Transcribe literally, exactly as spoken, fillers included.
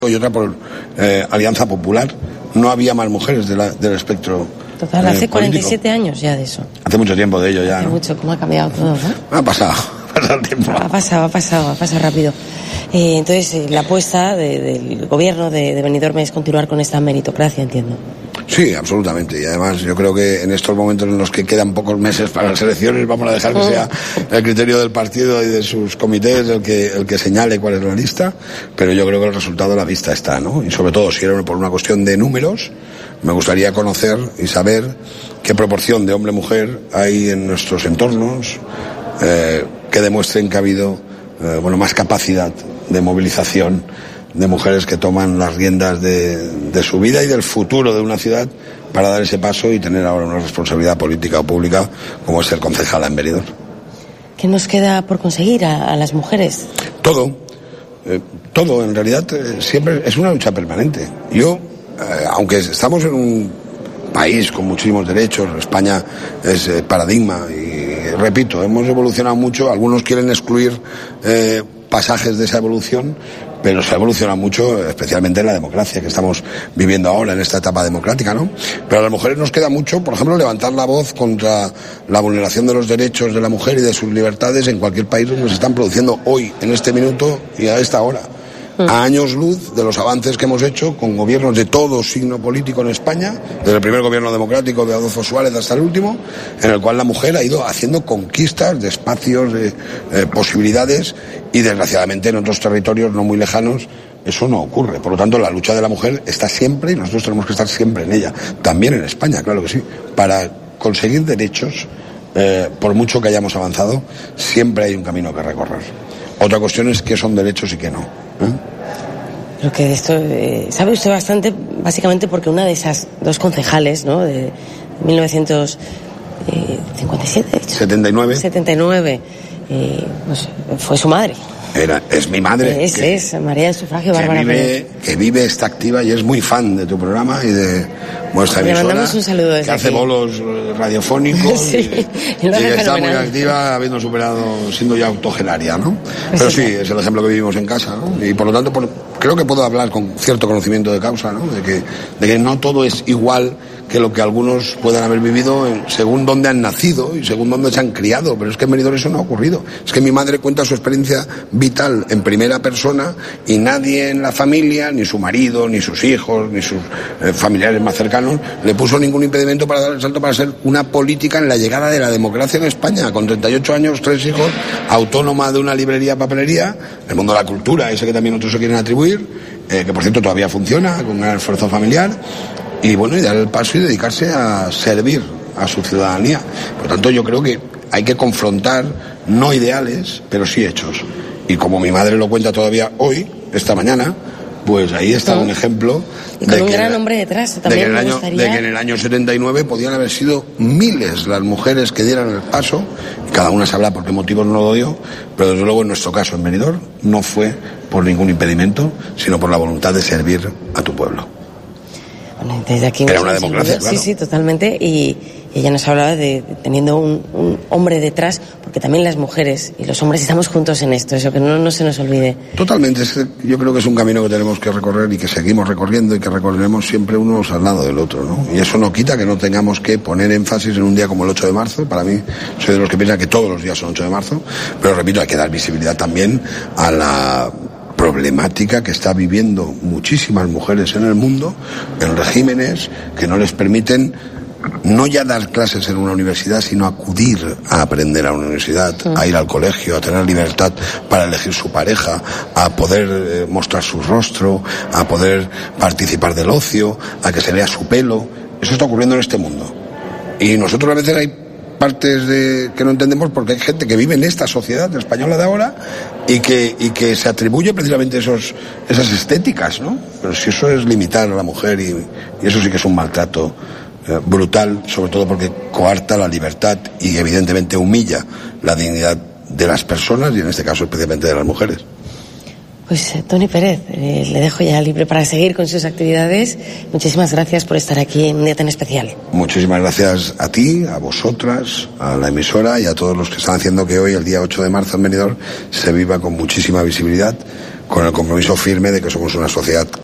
y otra por eh, Alianza Popular. No había más mujeres de la, del espectro. Total, hace eh, cuarenta y siete años ya de eso. Hace mucho tiempo de ello ya, Hace ¿no? mucho, cómo ha cambiado todo, ¿no? Ha pasado, ha pasado el tiempo. Ha pasado, ha pasado, ha pasado rápido. Eh, entonces, eh, la apuesta de, del gobierno de, de Benidorm es continuar con esta meritocracia, entiendo. Sí, absolutamente. Y además yo creo que en estos momentos en los que quedan pocos meses para las elecciones vamos a dejar que sea el criterio del partido y de sus comités el que, el que señale cuál es la lista, pero yo creo que el resultado a la vista está, ¿no? Y sobre todo, si era por una cuestión de números, me gustaría conocer y saber qué proporción de hombre-mujer hay en nuestros entornos eh, que demuestren que ha habido eh, bueno, más capacidad de movilización de mujeres que toman las riendas de, de su vida y del futuro de una ciudad para dar ese paso y tener ahora una responsabilidad política o pública como es ser concejala en Benidorm. ¿Qué nos queda por conseguir a, a las mujeres? Todo, eh, todo en realidad eh, siempre es una lucha permanente. Yo, eh, aunque estamos en un país con muchísimos derechos, España es eh, paradigma y repito, hemos evolucionado mucho, algunos quieren excluir eh, pasajes de esa evolución, pero se ha evolucionado mucho, especialmente en la democracia que estamos viviendo ahora, en esta etapa democrática, ¿no? Pero a las mujeres nos queda mucho, por ejemplo, levantar la voz contra la vulneración de los derechos de la mujer y de sus libertades en cualquier país donde se están produciendo hoy, en este minuto y a esta hora. A años luz de los avances que hemos hecho con gobiernos de todo signo político en España, desde el primer gobierno democrático de Adolfo Suárez hasta el último, en el cual la mujer ha ido haciendo conquistas de espacios, de eh, posibilidades, y desgraciadamente en otros territorios no muy lejanos eso no ocurre. Por lo tanto, la lucha de la mujer está siempre y nosotros tenemos que estar siempre en ella. También en España, claro que sí. Para conseguir derechos, eh, por mucho que hayamos avanzado, siempre hay un camino que recorrer. Otra cuestión es qué son derechos y qué no. ¿eh? Lo que de esto eh, sabe usted bastante, básicamente porque una de esas dos concejales, ¿no? De mil novecientos cincuenta y siete, de hecho, setenta y nueve. setenta y nueve, eh, pues, fue su madre. Era, es mi madre. Es, que, es, María del Sufragio que Bárbara vive, Pérez. que vive, está activa y es muy fan de tu programa y de vuestra Le emisora. mandamos un saludo desde que hace aquí. bolos radiofónicos Sí, y, y lo y hace que está muy fenomenal. activa habiendo superado, siendo ya octogenaria, ¿no? Pues Pero sí. sí, es el ejemplo que vivimos en casa, ¿no? Y por lo tanto, por, creo que puedo hablar con cierto conocimiento de causa, ¿no? De que, de que no todo es igual que lo que algunos puedan haber vivido en, según dónde han nacido y según dónde se han criado, pero es que en Benidorm eso no ha ocurrido. Es que mi madre cuenta su experiencia vital en primera persona y nadie en la familia, ni su marido, ni sus hijos, ni sus eh, familiares más cercanos, le puso ningún impedimento para dar el salto para ser una política en la llegada de la democracia en España, con treinta y ocho años, tres hijos, autónoma de una librería papelería, el mundo de la cultura, ese que también otros se quieren atribuir, eh, que por cierto todavía funciona, con un gran esfuerzo familiar. Y bueno, y dar el paso y dedicarse a servir a su ciudadanía. Por tanto, yo creo que hay que confrontar no ideales, pero sí hechos. Y como mi madre lo cuenta todavía hoy, esta mañana, pues ahí está un ejemplo y con de un que, gran hombre detrás. de, También que en el me año, gustaría... de que en el año setenta y nueve podían haber sido miles las mujeres que dieran el paso, y cada una sabrá por qué motivos no lo dio, pero desde luego en nuestro caso en Benidorm no fue por ningún impedimento, sino por la voluntad de servir a tu pueblo. Bueno, desde aquí Era una democracia, saludo. claro. Sí, sí, totalmente. Y ella nos hablaba de, de teniendo un, un hombre detrás, porque también las mujeres y los hombres estamos juntos en esto, eso que no, no se nos olvide. Totalmente, es que yo creo que es un camino que tenemos que recorrer y que seguimos recorriendo y que recorreremos siempre unos al lado del otro, ¿no? Y eso no quita que no tengamos que poner énfasis en un día como el ocho de marzo. Para mí, soy de los que piensan que todos los días son ocho de marzo, pero repito, hay que dar visibilidad también a la problemática que está viviendo muchísimas mujeres en el mundo, en regímenes que no les permiten no ya dar clases en una universidad, sino acudir a aprender a una universidad, a ir al colegio, a tener libertad para elegir su pareja, a poder eh, mostrar su rostro, a poder participar del ocio, a que se vea su pelo. Eso está ocurriendo en este mundo. Y nosotros a veces hay partes de, que no entendemos porque hay gente que vive en esta sociedad española de ahora y que, y que se atribuye precisamente esos, esas estéticas, ¿no? Pero si eso es limitar a la mujer y, y eso sí que es un maltrato eh, brutal, sobre todo porque coarta la libertad y evidentemente humilla la dignidad de las personas y en este caso especialmente de las mujeres. Pues eh, Toni Pérez, eh, le dejo ya libre para seguir con sus actividades. Muchísimas gracias por estar aquí en un día tan especial. Muchísimas gracias a ti, a vosotras, a la emisora y a todos los que están haciendo que hoy, el día ocho de marzo en Benidorm, se viva con muchísima visibilidad, con el compromiso firme de que somos una sociedad